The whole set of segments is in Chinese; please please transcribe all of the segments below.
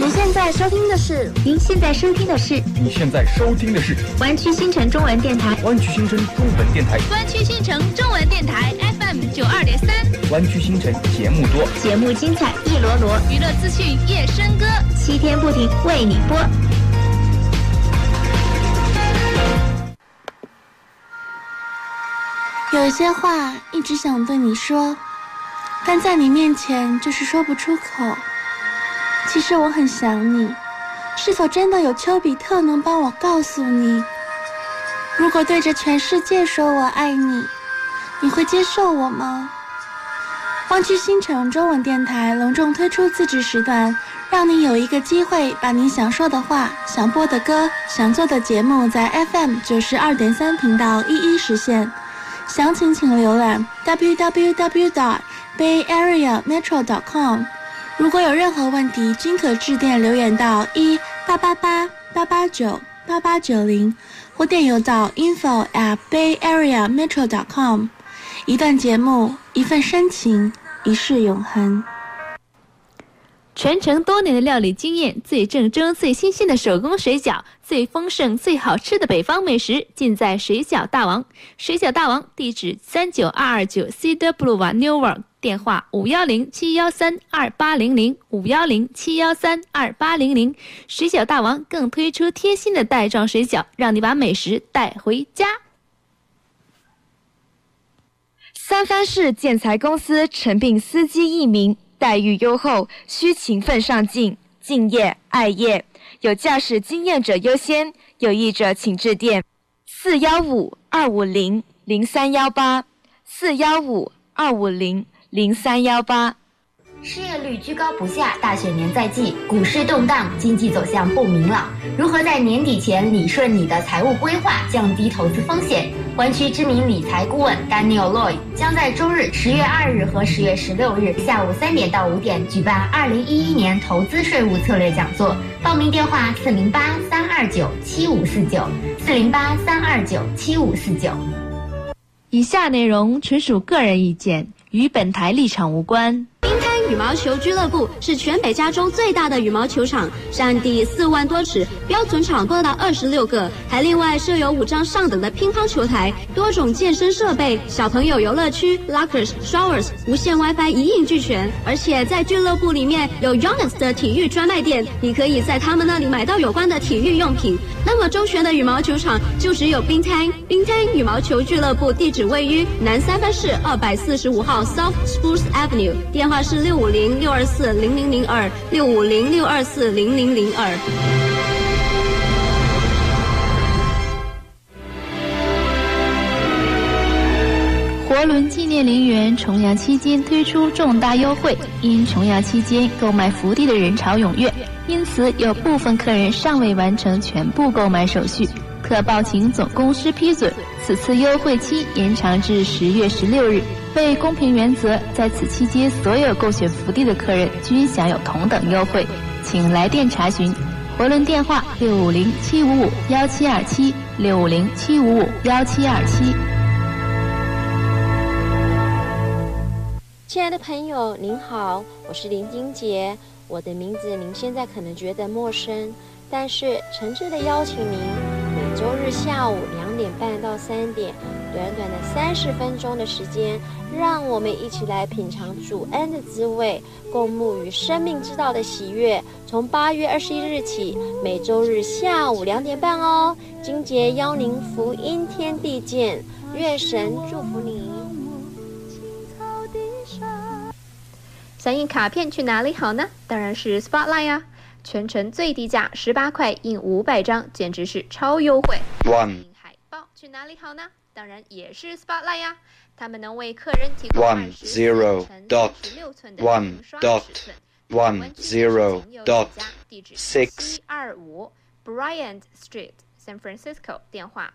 您现在收听的是湾区新城中文电台， 湾区新城中文电台 FM 92.3， 湾区新城节目多， 节目精彩一罗罗， 娱乐资讯夜笙歌 ，7天不停为你播。 有些话一直想对你说，但在你面前就是说不出口。其实我很想你，是否真的有丘比特能帮我告诉你？如果对着全世界说我爱你，你会接受我吗？湾区新城中文电台隆重推出自制时段，让你有一个机会把你想说的话、想播的歌、想做的节目在 FM 92.3频道一一实现。详情请浏览 www.bayareametro.com。 如果有任何问题，均可致电留言到18888898890，或电邮到 info@bayareametro.com。 一段节目，一份深情，一世永恒。 传承多年的料理经验，最正宗最新鲜的手工水饺，最丰盛最好吃的北方美食，尽在水饺大王。水饺大王地址39229 Cedar Boulevard Newark， 电话510-713-2800 510-713-2800。水饺大王更推出贴心的袋装水饺，让你把美食带回家。 三藩市建材公司诚聘司机1名，待遇优厚，需勤奋上进，敬业爱业，有驾驶经验者优先，有意者请致电415-250-0318 415-250-0318。 失业率居高不下，大选年在即，股市动荡，经济走向不明朗。如何在年底前理顺你的财务规划，降低投资风险？湾区知名理财顾问 Daniel Lloyd 将在周日10月2日和10月16日下午3点到5点举办2011年投资税务策略讲座。报名电话408-329-7549 408-329-7549。 以下内容纯属个人意见，与本台立场无关。 羽毛球俱乐部是全北加州最大的羽毛球场，占地4万多尺，标准场多达26个，还另外设有5张上等的乒乓球台，多种健身设备，小朋友游乐区 lockers、showers， 无线 WiFi 一应俱全。而且在俱乐部里面有 Yonex 的体育专卖店，你可以在他们那里买到有关的体育用品。那么周旋的羽毛球场就只有冰滩羽毛球俱乐部，地址位于南三藩市245号 South Spruce Avenue， 电话是650-624-0002 650-624-0002。 活轮纪念陵园重阳期间推出重大优惠，因重阳期间购买福地的人潮踊跃，因此有部分客人尚未完成全部购买手续，可报请总公司批准。此次优惠期延长至10月16日。为公平原则，在此期间所有购选福地的客人均享有同等优惠，请来电查询。活轮电话650-755-1727 650-755-1727。 亲爱的朋友您好，我是林金杰。我的名字您现在可能觉得陌生，但是诚挚的邀请您每周日下午2点半到3点，短短的30分钟的时间，让我们一起来品尝主恩的滋味，共沐与生命之道的喜悦。从8月21日起，每周日下午2点半哦。金杰邀您福音天地见，愿神祝福您。 想印卡片去哪里好呢？当然是 Spotlight 啊！全程最低价18块，印500张，简直是超优惠。印海报去哪里好呢？当然也是 Spotlight 呀！他们能为客人提供20乘16寸的印刷尺寸。地址725 Bryant Street San Francisco， 电话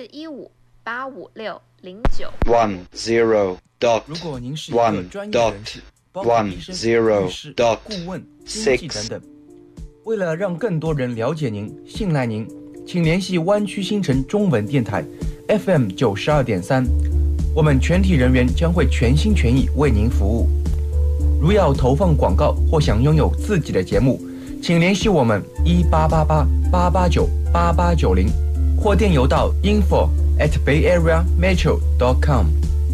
415-856-09。 如果您是一个专业人士，包括医生、律师、顾问、经纪等等，为了让更多人了解您、信赖您，请联系湾区新城中文电台 FM 92.3，我们全体人员将会全心全意为您服务。如要投放广告或想拥有自己的节目， 请联系我们1888-889-8890，或电邮到 info@bayareametro.com。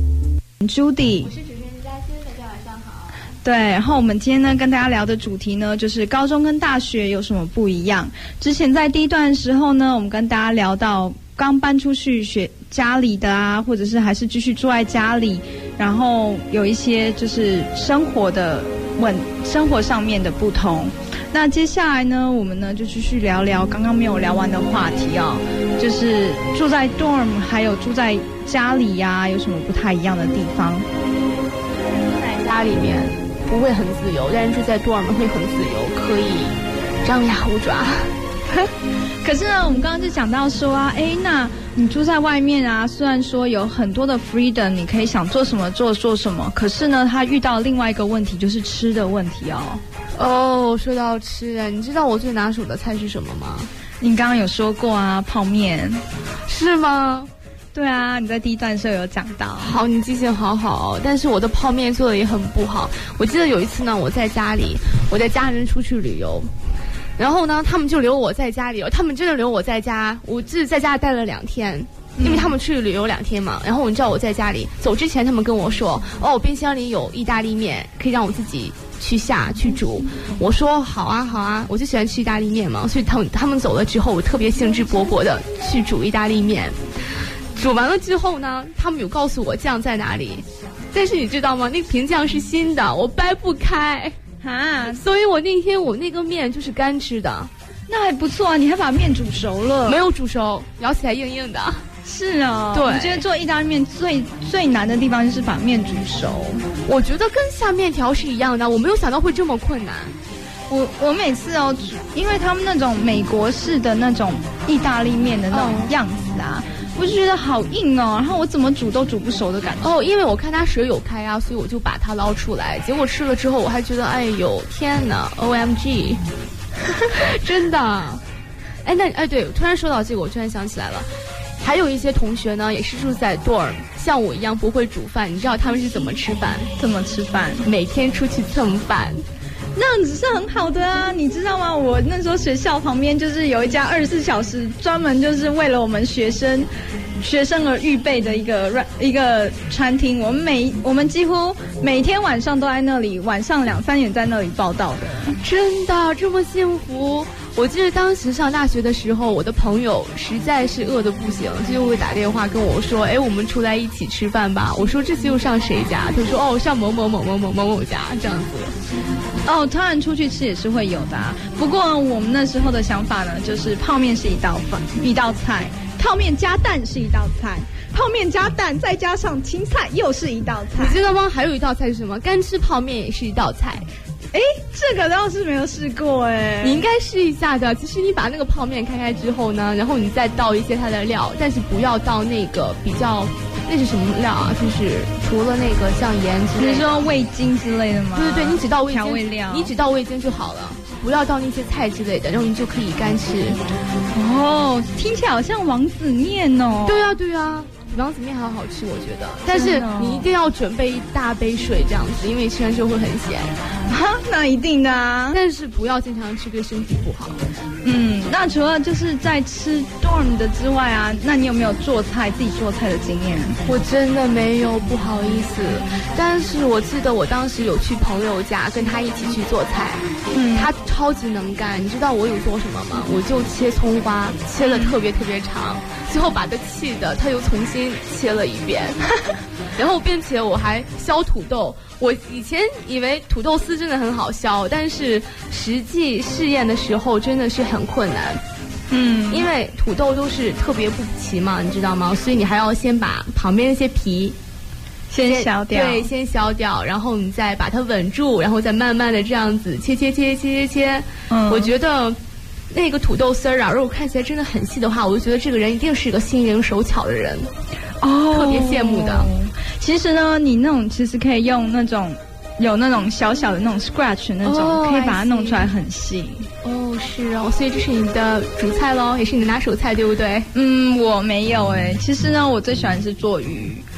Judy， 我是主持人佳欣，大家晚上好。 对，然后我们今天呢跟大家聊的主题呢，就是高中跟大学有什么不一样。之前在第一段的时候呢，我们跟大家聊到刚搬出去学家里的啊，或者是还是继续住在家里，然后有一些就是生活上面的不同。那接下来呢，我们呢就继续聊聊刚刚没有聊完的话题哦，就是住在 dorm 还有住在家里呀，有什么不太一样的地方？ 在家里面不会很自由，但是住在 dorm 会很自由，可以张牙舞爪。 可是呢，我们刚刚就讲到说啊，那你住在外面啊，虽然说有很多的 freedom， 你可以想做什么做什么，可是呢，他遇到另外一个问题，就是吃的问题哦。 哦，说到吃啊，你知道我最拿手的菜是什么吗？ 你刚刚有说过啊，泡面。 是吗？ 对啊，你在第一段的时候有讲到。 好，你记性好好，但是我的泡面做的也很不好。我记得有一次呢，我在家里，我带家人出去旅游，然后呢，他们就留我在家里，他们真的留我在家，我就是在家待了2天。因为他们去旅游2天嘛，然后你知道我在家里走之前，他们跟我说，冰箱里有意大利面，可以让我自己去煮。我说好啊，我就喜欢吃意大利面嘛，所以他们走了之后，我特别兴致勃勃的去煮意大利面。煮完了之后呢，他们有告诉我酱在哪里，但是你知道吗？那个瓶酱是新的，我掰不开啊， 所以我那天我那个面就是干吃的。 那还不错啊，你还把面煮熟了？ 没有煮熟，咬起来硬硬的。 是哦， 对， 我觉得做意大利面最难的地方就是把面煮熟。 我觉得跟下面条是一样的，我没有想到会这么困难。 我每次因为他们那种美国式的那种意大利面的那种样子啊，我就觉得好硬哦，然后我怎么煮都煮不熟的感觉。 因为我看它水有开啊，所以我就把它捞出来。结果吃了之后，我还觉得哎呦天哪 ，OMG， 真的。对，突然说到这个，我突然想起来了。还有一些同学呢，也是住在 dorm， 像我一样不会煮饭。你知道他们是怎么吃饭？每天出去蹭饭。 那样子是很好的啊，你知道吗？我那时候学校旁边就是有一家24小时专门就是为了我们学生而预备的一个餐厅。我们几乎每天晚上都在那里，晚上2、3点在那里报到的。 真的这么幸福？我记得当时上大学的时候，我的朋友实在是饿得不行，就会打电话跟我说，我们出来一起吃饭吧。我说这次又上谁家？他说上某某某某某某某家这样子。 当然出去吃也是会有的啊。不过我们那时候的想法呢，就是泡面是一道菜，泡面加蛋是一道菜，泡面加蛋再加上青菜又是一道菜。 你知道吗？还有一道菜是什么？干吃泡面也是一道菜。 这个倒是没有试过你应该试一下的。其实你把那个泡面开之后呢，然后你再倒一些它的料，但是不要倒那个比较，那是什么料啊？就是除了那个像盐之类的。 你说味精之类的吗？ 对，你只倒味精， 调味料， 你只倒味精就好了，不要倒那些菜之类的，然后你就可以干吃。 听起来好像王子面哦。 对啊。王子面好好吃，我觉得，但是你一定要准备一大杯水这样子，因为吃完之后会很咸。 那一定的啊， 但是不要经常吃，对身体不好。 那除了就是在吃 dorm 的之外啊，那你有没有自己做菜的经验？ 我真的没有，不好意思。但是我记得我当时有去朋友家跟他一起去做菜，他超级能干。你知道我有做什么吗？我就切葱花，切了特别特别长，最后把他气的，他又重新切了一遍。然后并且我还削土豆。我以前以为土豆丝真的很好削，但是实际试验的时候真的是很困难。因为土豆都是特别不齐嘛，你知道吗？所以你还要先把旁边那些皮先削掉， 对，先削掉，然后你再把它稳住，然后再慢慢的这样子切。我觉得那个土豆丝儿啊，如果看起来真的很细的话，我就觉得这个人一定是一个心灵手巧的人。特别羡慕的。 其实呢，你那种其实可以用那种有那种小小的那种 scratch 那种，可以把它弄出来很细。 是哦，所以这是你的主菜咯，也是你的拿手菜，对不对？ 我没有其实呢，我最喜欢是做鱼。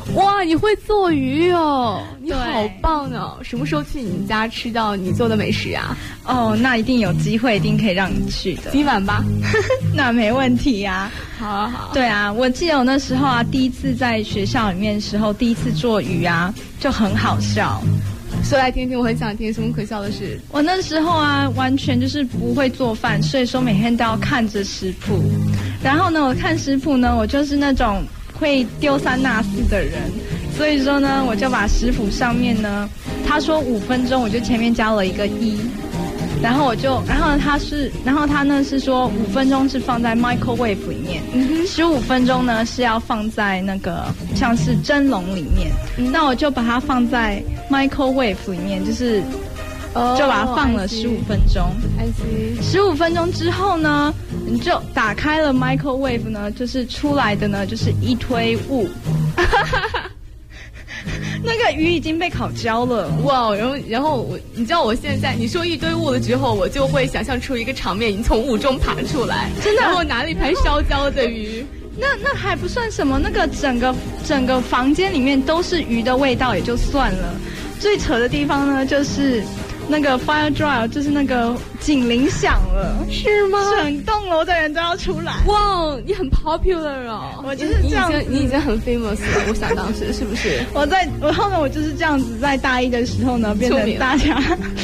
哇，你会做鱼哦，你好棒哦！什么时候去你们家吃到你做的美食啊？ 哦，那一定有机会，一定可以让你去的。 今晚吧。 那没问题呀。 好啊好。 对啊，我记得我那时候啊，第一次在学校里面的时候，第一次做鱼啊，就很好笑。 说来听听，我很想听什么可笑的事。 我那时候啊，完全就是不会做饭，所以说每天都要看着食谱。然后呢，我看食谱呢，我就是那种会丢三落四的人，所以说呢，我就把食谱上面呢，他说5分钟，我就前面加了一个1。然后他呢是说5分钟是放在 microwave 里面，15分钟呢是要放在那个像是蒸笼里面。那我就把它放在 microwave 里面，就是就把它放了15分钟。15分钟之后呢，你就打开了 microwave 呢，就是出来的呢就是一堆雾。那个鱼已经被烤焦了， 哇！然后你知道我现在你说一堆雾了之后，我就会想象出一个场面，你从雾中爬出来， 真的， 然后拿了一盘烧焦的鱼。 那还不算什么，那个整个房间里面都是鱼的味道也就算了，最扯的地方呢就是那个 fire drill， 就是那个警铃响了， 是吗？ 整栋楼的人都要出来。 哇，你很 popular 哦， 我就是这样， 你已经很 famous 了，我想当时是不是？ 然后呢，我就是这样子，在大一的时候呢，变成大家，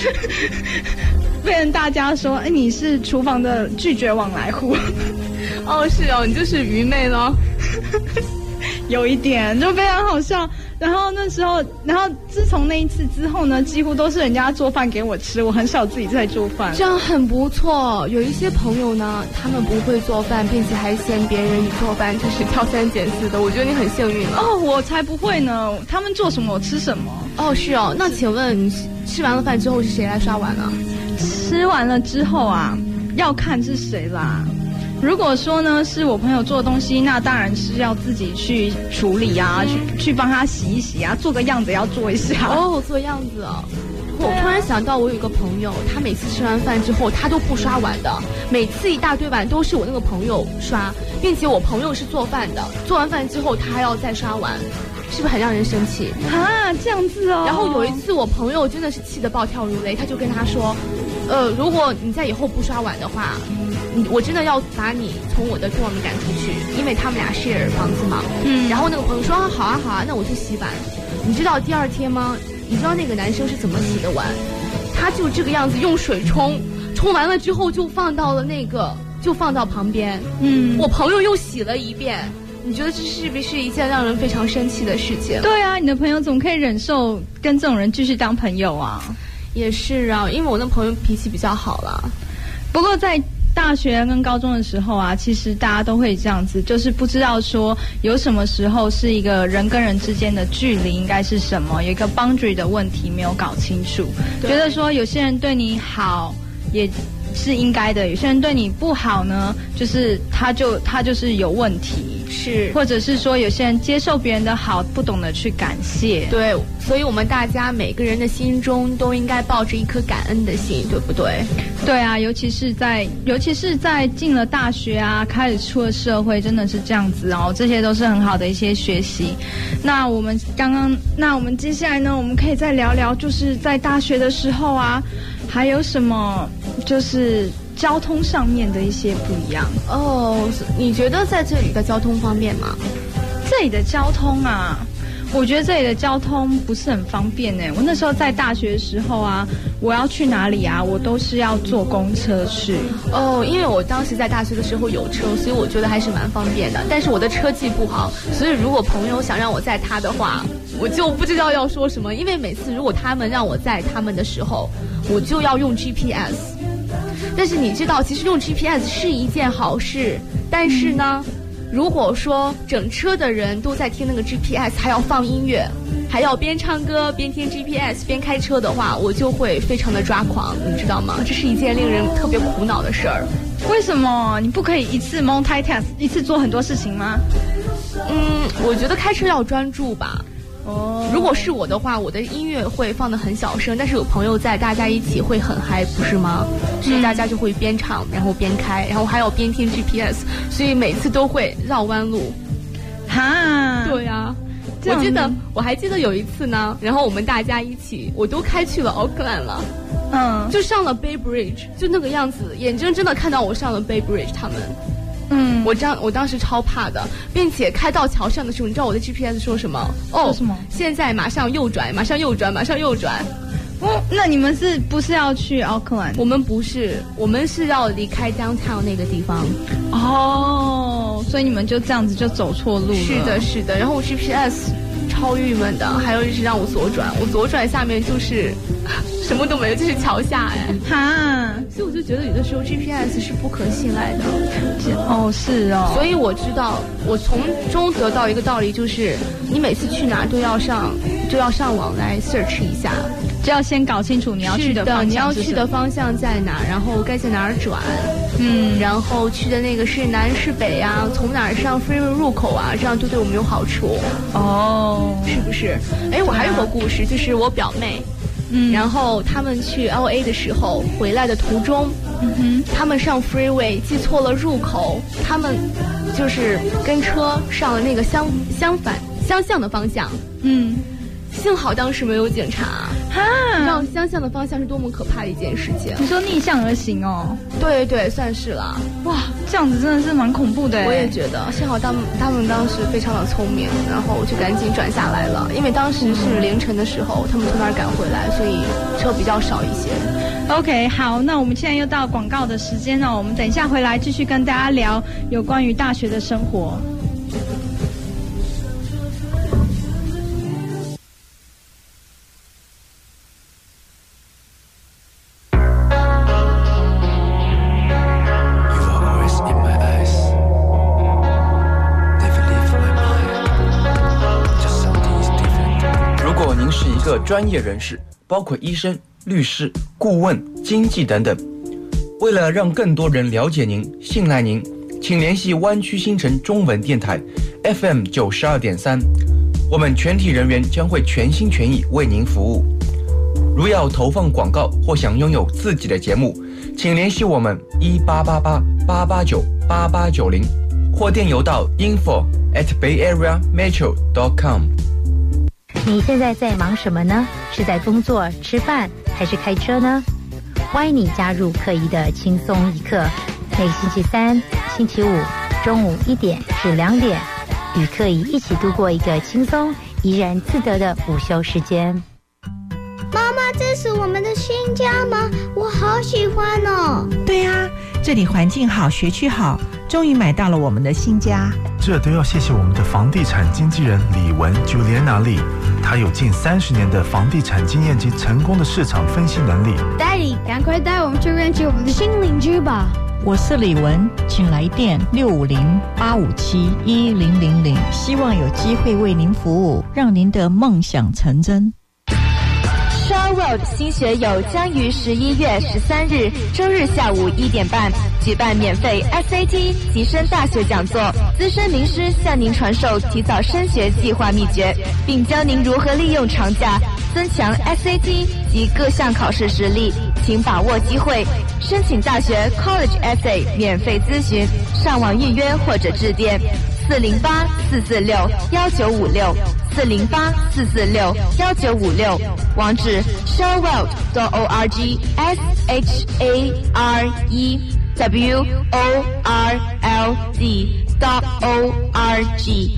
变成大家说，哎，你是厨房的拒绝往来户。 哦，是哦，你就是愚昧咯。 有一点就非常好笑。然后那时候，自从那一次之后呢，几乎都是人家做饭给我吃，我很少自己在做饭。 这样很不错。有一些朋友呢，他们不会做饭，并且还嫌别人做饭就是挑3拣4的。我觉得你很幸运了。 哦，我才不会呢，他们做什么我吃什么。 哦，是哦。那请问你吃完了饭之后是谁来刷碗呢？ 吃完了之后啊，要看是谁啦。如果说呢是我朋友做的东西，那当然是要自己去处理啊，去帮他洗一洗啊，做个样子要做一下。 哦，做样子哦。我突然想到，我有一个朋友，他每次吃完饭之后，他都不刷碗的，每次一大堆碗都是我那个朋友刷，并且我朋友是做饭的，做完饭之后他还要再刷碗，是不是很让人生气啊？这样子哦。 然后有一次我朋友真的是气得暴跳如雷，他就跟他说，如果你在以后不刷碗的话，我真的要把你从我的dorm赶出去，因为他们俩 share 房子嘛。然后那个朋友说好啊好啊，那我去洗碗。你知道第2天吗？你知道那个男生是怎么洗的碗？他就这个样子用水冲完了之后就放到旁边。我朋友又洗了一遍。你觉得这是不是一件让人非常生气的事情？ 对啊，你的朋友怎么可以忍受跟这种人继续当朋友啊？ 也是啊，因为我那朋友脾气比较好啦。 不过在大学跟高中的时候啊，其实大家都会这样子，就是不知道说有什么时候是一个人跟人之间的距离应该是什么，有一个 boundary 的问题没有搞清楚，觉得说有些人对你好也是应该的，有些人对你不好呢，就是他就是有问题。 是， 或者是说有些人接受别人的好，不懂得去感谢。 对，所以我们大家每个人的心中都应该抱着一颗感恩的心，对不对？ 对啊，尤其是在进了大学啊，开始出了社会，真的是这样子哦。这些都是很好的一些学习。那我们接下来呢，我们可以再聊聊，就是在大学的时候啊，还有什么就是交通上面的一些不一样哦。你觉得在这里的交通方便吗？ 这里的交通啊，我觉得这里的交通不是很方便呢。我那时候在大学的时候啊，我要去哪里啊，我都是要坐公车去。 哦，因为我当时在大学的时候有车，所以我觉得还是蛮方便的。但是我的车技不好，所以如果朋友想让我载他的话，我就不知道要说什么。因为每次如果他们让我载他们的时候，我就要用 GPS。但是你知道，其实用 GPS 是一件好事，但是呢，如果说整车的人都在听那个 GPS， 还要放音乐，还要边唱歌边听 GPS 边开车的话，我就会非常的抓狂，你知道吗？这是一件令人特别苦恼的事儿。 为什么你不可以一次 multitask， 一次做很多事情吗？ 我觉得开车要专注吧。 哦， 如果是我的话，我的音乐会放得很小声，但是有朋友在，大家一起会很嗨，不是吗？所以大家就会边唱，然后边开，然后还要边听 GPS， 所以每次都会绕弯路。 哈， 对呀。 我还记得有一次呢，然后我们大家一起，我都开去了奥克兰了，就上了 Bay Bridge， 就那个样子，眼睁睁的看到我上了 Bay Bridge， 他们。我当时超怕的，并且开到桥上的时候，你知道我的 GPS 说什么？ 什么？ 现在马上右转，马上右转，马上右转。 那你们不是要去奥克兰？ 我们不是，我们是要离开 downtown 那个地方。 所以你们就这样子就走错路了。 是的。然后我 GPS 超郁闷的，还有就是让我左转，我左转下面就是什么都没有，就是桥下所以我就觉得有的时候 GPS 是不可信赖的。 是哦。 所以我知道，我从中得到一个道理，就是你每次去哪都要上网来 search 一下， 就要先搞清楚你要去的方向是什么。 你要去的方向在哪，然后该在哪儿转。然后去的那个是南是北啊，从哪儿上 freeway 入口啊，这样就对我们有好处。是不是？我还有个故事，就是我表妹。然后他们去 LA 的时候，回来的途中，他们上 freeway 记错了入口，他们就是跟车上了那个相向的方向。幸好当时没有警察。让相向的方向是多么可怕的一件事情。 你说逆向而行哦？ 对，算是了。 哇，这样子真的是蛮恐怖的。 我也觉得，幸好他们当时非常的聪明，然后就赶紧转下来了。因为当时是凌晨的时候，他们从那儿赶回来，所以车比较少一些。 OK， 好，那我们现在又到广告的时间了，我们等一下回来继续跟大家聊有关于大学的生活。 专业人士，包括医生、律师、顾问、经纪等等。为了让更多人了解您、信赖您，请联系湾区新城中文电台 FM 92.3，我们全体人员将会全心全意为您服务。如要投放广告或想拥有自己的节目，请联系我们1888-889-8890，或电邮到 info@bayareametro.com。 你现在在忙什么呢？是在工作、吃饭，还是开车呢？欢迎你加入课仪的轻松一刻，每个星期三、星期五中午1点至2点，与课仪一起度过一个轻松、怡然自得的午休时间。 妈妈，这是我们的新家吗？我好喜欢哦。 对啊，这里环境好，学区好，终于买到了我们的新家。 这都要谢谢我们的房地产经纪人李文 Juliana Lee， 她有近30年的房地产经验及成功的市场分析能力。 Daddy， 赶快带我们去认识我们的新邻居吧。 我是李文，请来电650-857-1000，希望有机会为您服务，让您的梦想成真。 Shaw Road 新学友将于11月13日周日下午1点半举办免费 SAT 提升大学讲座，资深名师向您传授提早升学计划秘诀，并教您如何利用长假增强 SAT 及各项考试实力，请把握机会。申请大学 College Essay 免费咨询，上网预约或者致电408-446-1956，408-446-1956，网址 shawworld.org SHAREWORLD.org。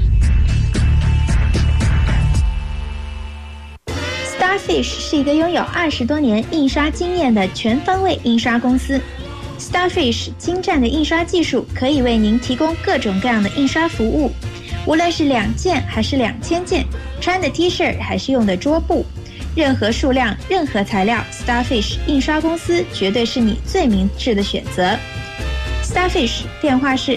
Starfish 是一个拥有20多年印刷经验的全方位印刷公司。Starfish 精湛的印刷技术可以为您提供各种各样的印刷服务，无论是2件还是2000件，穿的 T 恤还是用的桌布，任何数量、任何材料 ，Starfish 印刷公司绝对是你最明智的选择。Starfish 电话是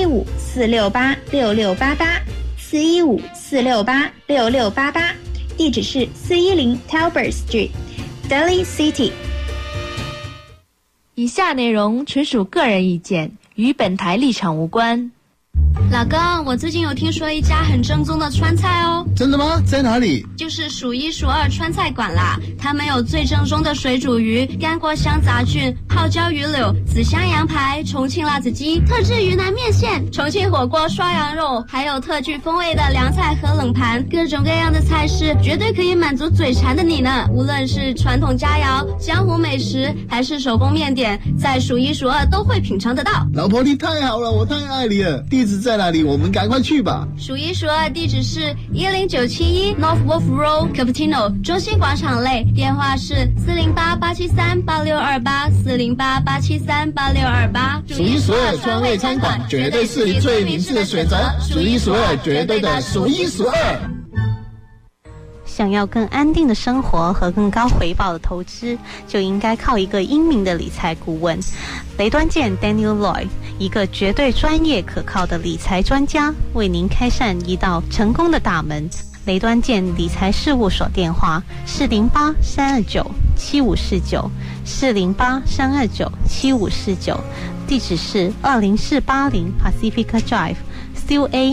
415-468-6688，415-468-6688，地址是410 Talbot Street，Daly City。 以下内容纯属个人意见，与本台立场无关。 老公，我最近有听说一家很正宗的川菜哦。 真的吗？在哪里？ 就是数一数二川菜馆啦。他们有最正宗的水煮鱼、干锅香杂菌、泡椒鱼柳、紫香羊排、重庆辣子鸡、特制云南面线、重庆火锅刷羊肉，还有特具风味的凉菜和冷盘，各种各样的菜式，绝对可以满足嘴馋的你呢。无论是传统佳肴、江湖美食，还是手工面点，在数一数二都会品尝得到。 老婆，你太好了，我太爱你了。地址在哪里？我们赶快去吧。 数一数二地址是10971 North Wolf Road Cupertino 中心广场内，电话是408-873-8628 408-873-8628。 数一数二川味餐馆，绝对是你最明智的选择。数一数二，绝对的数一数二。 想要更安定的生活和更高回报的投资，就应该靠一个英明的理财顾问。雷端健 Daniel Lloyd， 一个绝对专业可靠的理财专家，为您开善一道成功的大门。雷端健理财事务所电话408-329-7549 408-329-7549，地址是20480 Pacifica Drive Still A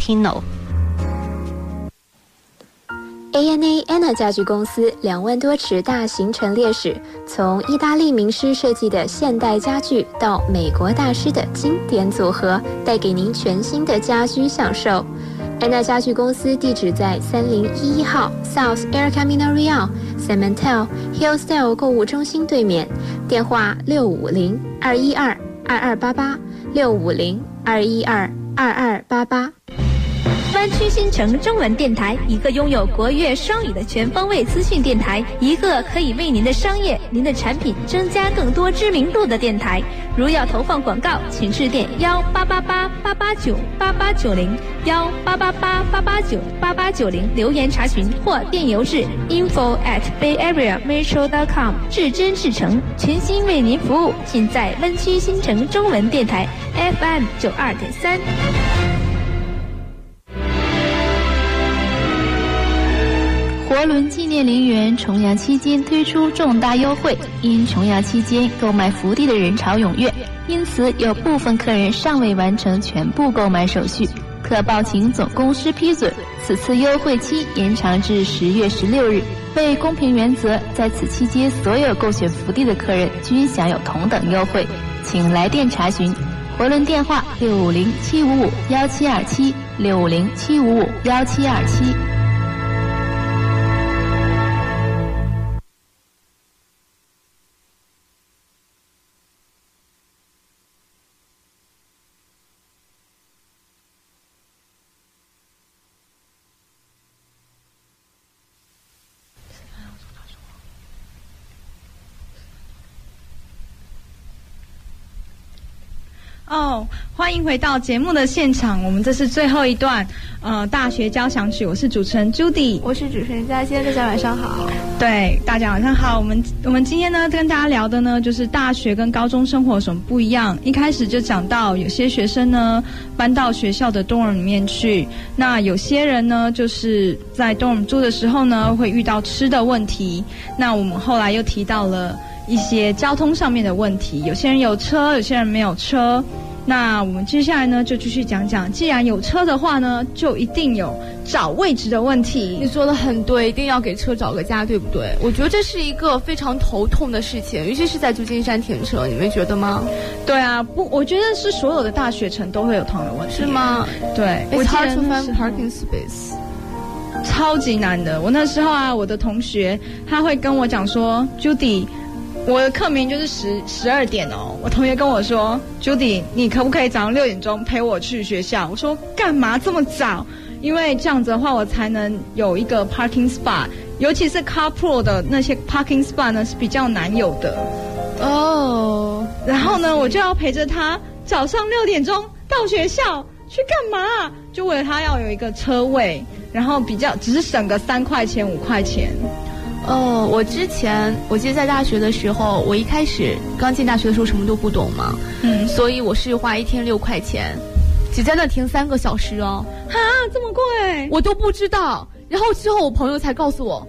Cupertino。ANA Anna 家具公司2万多尺大型陈列室，从意大利名师设计的现代家具到美国大师的经典组合，带给您全新的家居享受。安娜家具公司地址在3011号 South El Camino Real Cementel Hillsdale 购物中心对面，电话650-212-2288 650-212-2288。 湾区新城中文电台，一个拥有国粤双语的全方位资讯电台，一个可以为您的商业、您的产品增加更多知名度的电台。如要投放广告，请致电1888-889-8890 1888-889-8890留言查询，或电邮至 info@bayareametro.com。至真至诚，全心为您服务，尽在湾区新城中文电台 FM 92.3。 活轮纪念陵园重阳期间推出重大优惠，因重阳期间购买福地的人潮踊跃，因此有部分客人尚未完成全部购买手续，可报请总公司批准。此次优惠期延长至10月16日。为公平原则，在此期间所有购选福地的客人均享有同等优惠，请来电查询。活轮电话650-755-1727 650-755-1727。 欢迎回到节目的现场，我们这是最后一段大学交响曲，我是主持人 Judy， 我是主持人嘉欣，大家晚上好。 对，大家晚上好。我们今天呢跟大家聊的呢就是大学跟高中生活有什么不一样。一开始就讲到有些学生呢搬到学校的 dorm 里面去，那有些人呢就是在 dorm 住的时候呢会遇到吃的问题，那我们后来又提到了一些交通上面的问题，有些人有车，有些人没有车。那我们接下来呢就继续讲讲，既然有车的话呢，就一定有找位置的问题。 你说的很对，一定要给车找个家，对不对？我觉得这是一个非常头痛的事情，尤其是在旧金山停车，你们觉得吗？ 对啊，不，我觉得是所有的大学城都会有同样的问题。 是吗？ 对。 It's hard to find parking space。 超级难的。我那时候啊，我的同学他会跟我讲说 ，Judy。我的课名就是12点哦。我同学跟我说 ，Judy， 你可不可以早上6点钟陪我去学校？我说干嘛这么早？因为这样子的话，我才能有一个 parking spot， 尤其是 carpool 的那些 parking spot 呢是比较难有的。哦，然后呢，我就要陪着他早上6点钟到学校去干嘛？就为了他要有一个车位，然后只是省个3块钱5块钱。 我记得在大学的时候，我一开始刚进大学的时候什么都不懂嘛，所以我是花1天6块钱，只在那停3个小时哦。 哈，这么贵？ 我都不知道。然后之后我朋友才告诉我，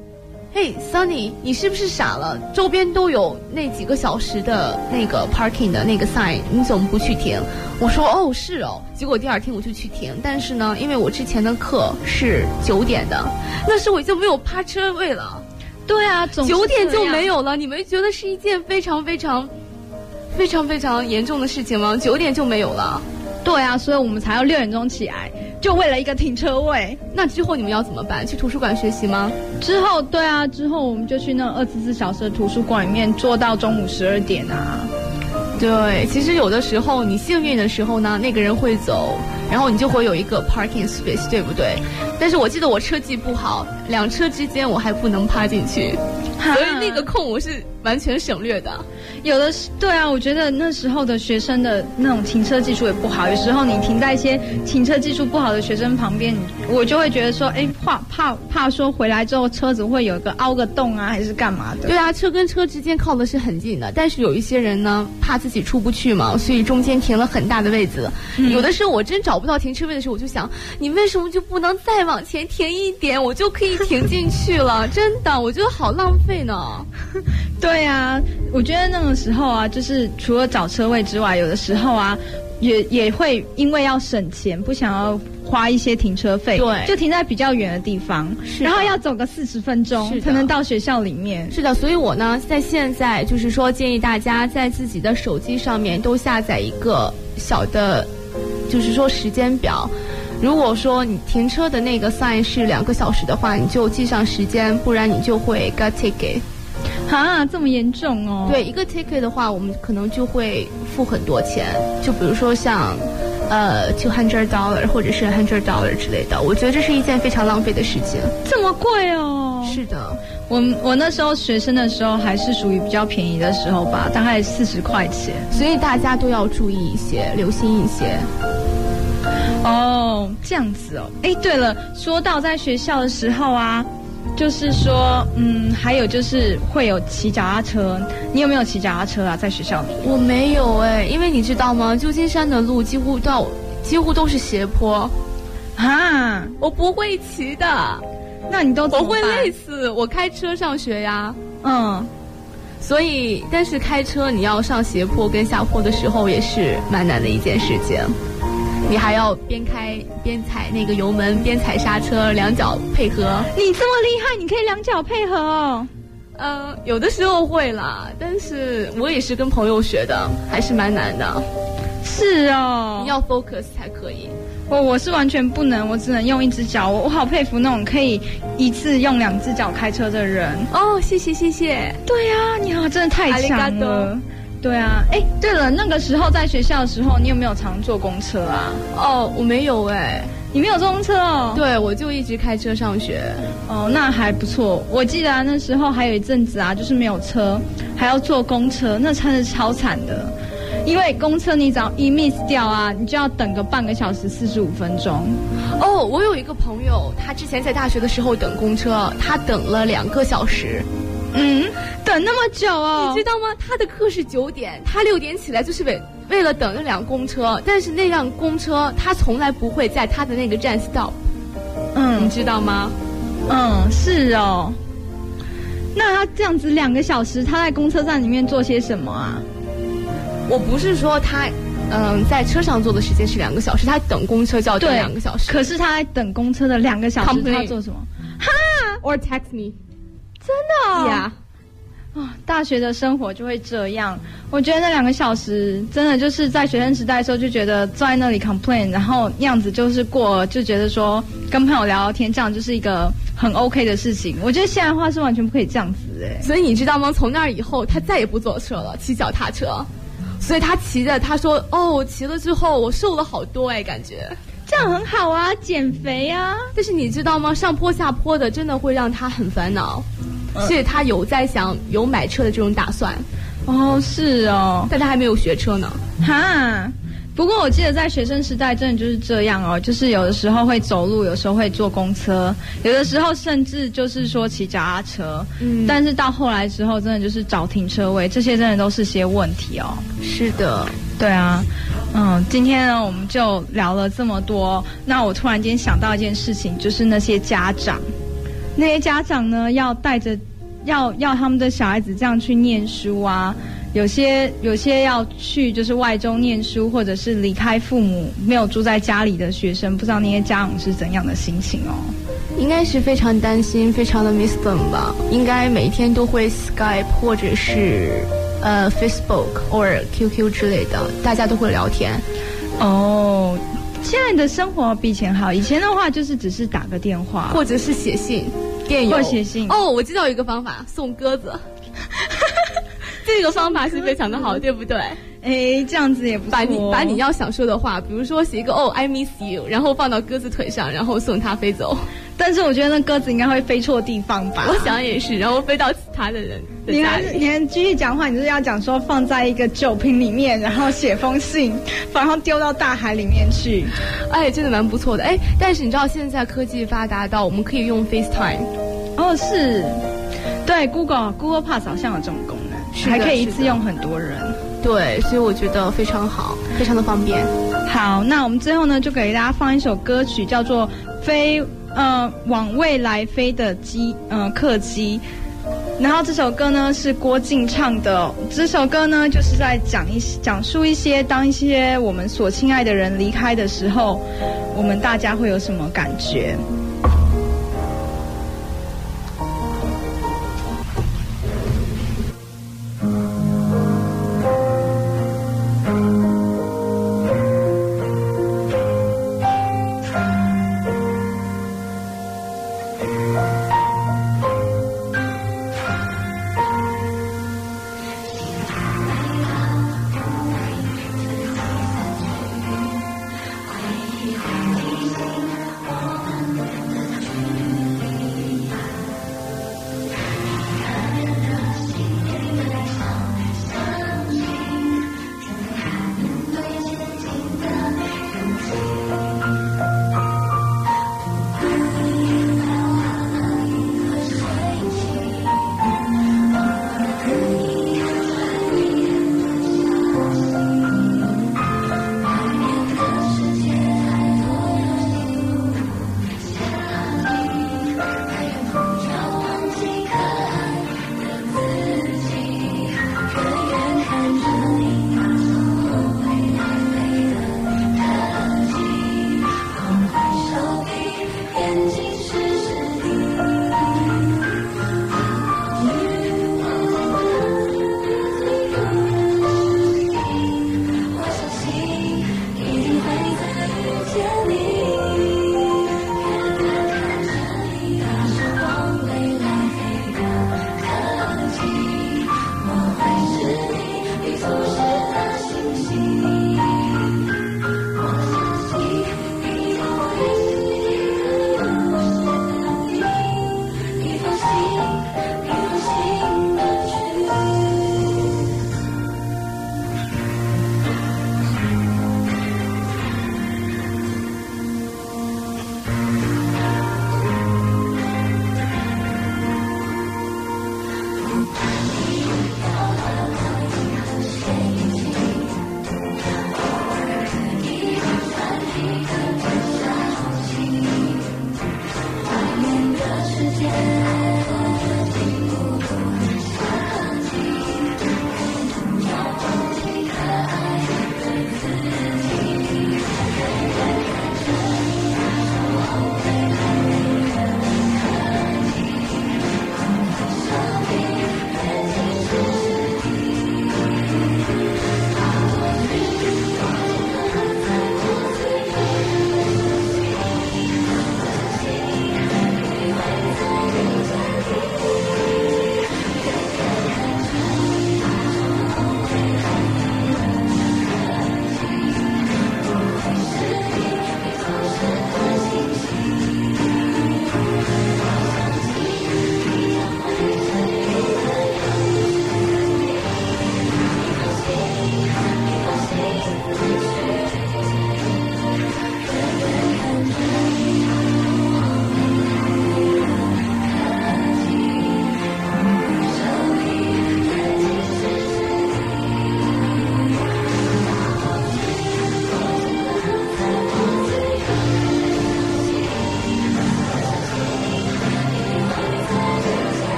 嘿 Sunny， 你是不是傻了？周边都有那几个小时的那个 parking 的那个 sign， 你怎么不去停？我说哦是哦，结果第二天我就去停，但是呢，因为我之前的课是9点的，那时我已经没有趴车位了。 对啊 ，9点就没有了，你们觉得是一件非常严重的事情吗？9点就没有了。 对啊，所以我们才要6点钟起来，就为了一个停车位。 那之后你们要怎么办？去图书馆学习吗？ 之后我们就去那24小时的图书馆里面坐到中午12点啊。 对，其实有的时候你幸运的时候呢，那个人会走，然后你就会有一个 parking space， 对不对？但是我记得我车技不好，2车之间我还不能趴进去，所以那个空我是完全省略的。 有的对啊，我觉得那时候的学生的那种停车技术也不好，有时候你停在一些停车技术不好的学生旁边，我就会觉得说，哎，怕说回来之后车子会有一个凹个洞啊，还是干嘛的？ 对啊，车跟车之间靠的是很近的，但是有一些人呢，怕自己出不去嘛，所以中间停了很大的位子。有的时候我真找不到停车位的时候，我就想，你为什么就不能再往前停一点，我就可以停进去了？真的，我觉得好浪费呢。 对啊，我觉得那个时候啊，就是除了找车位之外，有的时候啊，也会因为要省钱，不想要花一些停车费， 对， 就停在比较远的地方，然后要走个40分钟才能到学校里面。 是的，所以我呢，在现在就是说，建议大家在自己的手机上面都下载一个小的，就是说时间表。如果说你停车的那个 sign 是2个小时的话，你就记上时间，不然你就会 get ticket。 啊，这么严重哦？ 对，一个 ticket 的话，我们可能就会付很多钱，就比如说像$200或者是$100之类的。我觉得这是一件非常浪费的事情。 这么贵哦？ 是的， 我那时候学生的时候还是属于比较便宜的时候吧，大概40块钱。 所以大家都要注意一些，留心一些。 哦，这样子哦。哎，对了，说到在学校的时候啊。就是说，还有就是会有骑脚踏车，你有没有骑脚踏车啊？在学校里？ 我没有哎，因为你知道吗？旧金山的路几乎都是斜坡， 啊， 我不会骑的。 那你都怎么办？ 我会累死，我开车上学呀。所以，但是开车你要上斜坡跟下坡的时候也是蛮难的一件事情。你还要边开边踩那个油门，边踩刹车，2脚配合。 你这么厉害，你可以2脚配合哦。 有的时候会啦，但是我也是跟朋友学的，还是蛮难的。 是哦， 你要 focus 才可以。 我是完全不能，我只能用1只脚。我好佩服那种可以一次用2只脚开车的人。 哦，谢谢。 对啊，你好，真的太强了。对啊，哎，对了，那个时候在学校的时候，你有没有常坐公车啊？ 哦，我没有哎。 你没有坐公车哦？ 对，我就一直开车上学。 哦，那还不错。我记得那时候还有一阵子啊，就是没有车，还要坐公车，那真的超惨的。因为公车你只要一 miss 掉啊，你就要等个半个小时45分钟。 哦，我有一个朋友，他之前在大学的时候等公车，他等了2个小时。 等那么久哦？ 你知道吗？他的课是9点，他6点起来就是为了等那辆公车，但是那辆公车他从来不会在他的那个站 stop。你知道吗？ 是哦。那他这样子2个小时，他在公车站里面做些什么啊？ 我不是说他在车上坐的时间是2个小时，他等公车就要等2个小时。 可是他在等公车的2个小时，他做什么？ 哈 ，or text me。 真的呀， 大学的生活就会这样。我觉得那2个小时真的就是在学生时代的时候就觉得坐在那里 complain， 然后样子就是过，就觉得说跟朋友聊聊天，这样就是一个很 OK 的事情。我觉得现在的话是完全不可以这样子哎。 所以你知道吗？从那儿以后，他再也不坐车了，骑脚踏车。所以他骑着，他说：“哦，骑了之后我瘦了好多哎，感觉。” 这样很好啊，减肥啊。 但是你知道吗？上坡下坡的真的会让他很烦恼。所以他有在想有买车的这种打算。 哦，是哦， 但他还没有学车呢。 哈，不过我记得在学生时代真的就是这样哦，就是有的时候会走路，有时候会坐公车，有的时候甚至就是说骑脚踏车。但是到后来之后，真的就是找停车位，这些真的都是些问题哦。 是的， 对啊。今天呢我们就聊了这么多。那我突然间想到一件事情，就是那些家长。 那些家长呢要带着要他们的小孩子这样去念书啊，有些要去就是外州念书，或者是离开父母没有住在家里的学生，不知道那些家长是怎样的心情哦。 应该是非常担心，非常的 miss them 吧。应该每天都会 Skype 或者是Facebook 或者 QQ 之类的，大家都会聊天。 哦，现在的生活比以前好，以前的话就是只是打个电话， 或者是写信、电邮。 或写信。 哦，我知道一个方法，送鸽子。这个方法是非常的好，对不对？ 哎，这样子也不错。 把你要想说的话，比如说写一个I miss you， 然后放到鸽子腿上，然后送它飞走。 但是我觉得那鸽子应该会飞错地方吧？ 我想也是，然后飞到其他的人的家里。 你还继续讲话，你就是要讲说放在一个酒瓶里面，然后写封信，然后丢到大海里面去。 哎，真的蛮不错的。哎，但是你知道现在科技发达到我们可以用 FaceTime。 哦，是。对 Google Pass 好像有这种功能，还可以一次用很多人。 对，所以我觉得非常好，非常的方便。 好，那我们最后呢，就给大家放一首歌曲，叫做往未来飞的客机。然后这首歌呢是郭靖唱的，这首歌呢就是在讲述一些当一些我们所亲爱的人离开的时候，我们大家会有什么感觉。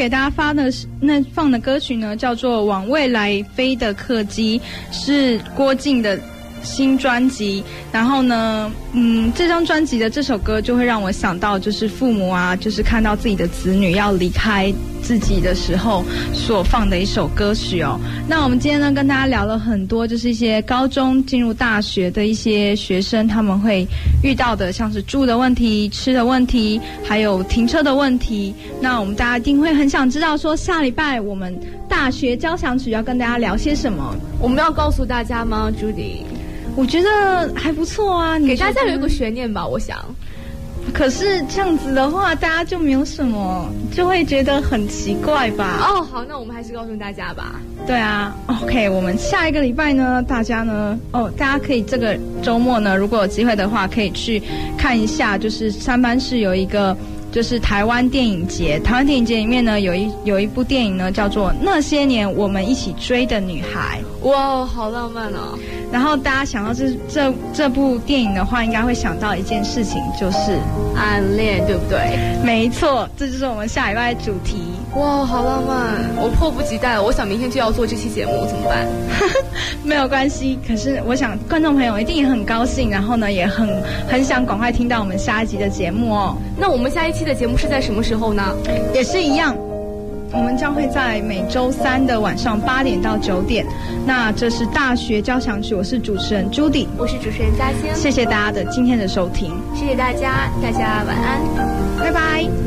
给大家放的歌曲呢，叫做《往未来飞的客机》，是郭靖的新专辑。然后呢，这张专辑的这首歌就会让我想到，就是父母啊，就是看到自己的子女要离开自己的时候所放的一首歌曲哦。那我们今天呢，跟大家聊了很多，就是一些高中进入大学的一些学生他们会遇到的，像是住的问题、吃的问题，还有停车的问题。那我们大家一定会很想知道说，下礼拜我们大学交响曲要跟大家聊些什么？ 我们要告诉大家吗 ，Judy？ 我觉得还不错啊， 给大家留一个悬念吧，我想。 可是这样子的话，大家就没有什么，就会觉得很奇怪吧？ 哦，好，那我们还是告诉大家吧。 对啊 ，OK， 我们下一个礼拜呢，大家可以这个周末呢，如果有机会的话，可以去看一下，就是三藩市有一个。就是台湾电影节，台湾电影节里面呢有一部电影呢叫做《那些年我们一起追的女孩》。 哇，好浪漫哦！ 然后大家想到这部电影的话，应该会想到一件事情，就是暗恋，对不对？ 没错，这就是我们下礼拜的主题。 哇，好浪漫！我迫不及待了，我想明天就要做这期节目，怎么办？ 没有关系，可是我想观众朋友一定也很高兴，然后呢也很想赶快听到我们下一集的节目哦。 那我们下一期的节目是在什么时候呢？ 也是一样，我们将会在每周三的晚上8点到9点。那这是大学交响曲，我是主持人 Judy， 我是主持人嘉欣。 谢谢大家的今天的收听， 谢谢大家，大家晚安， 拜拜。